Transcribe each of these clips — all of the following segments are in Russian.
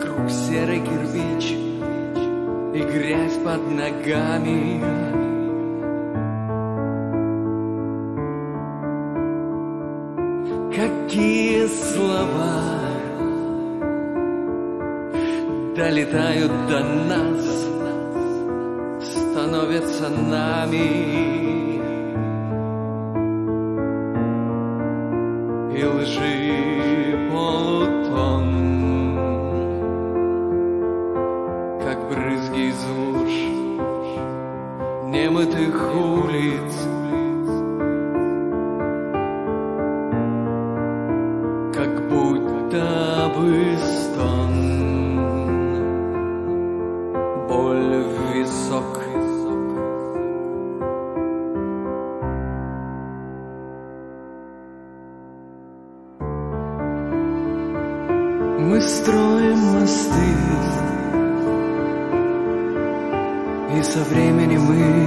Вокруг серый кирпич и грязь под ногами. Какие слова долетают до нас, становятся нами, и лжи полутон, как брызги из луж немытых улиц. Как будто бы стон, боль в висок. Мы строим мосты, и со временем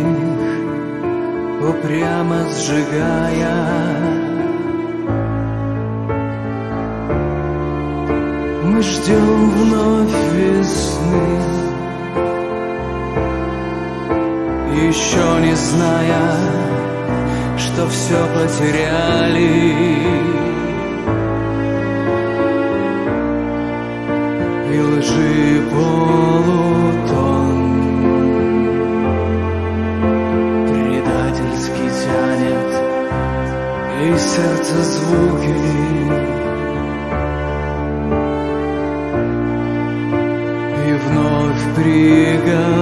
их упрямо сжигая, мы ждем вновь весны, еще не зная, что все потеряли. И лжи полутон предательски тянет, и сердце звуки и вновь приготовит.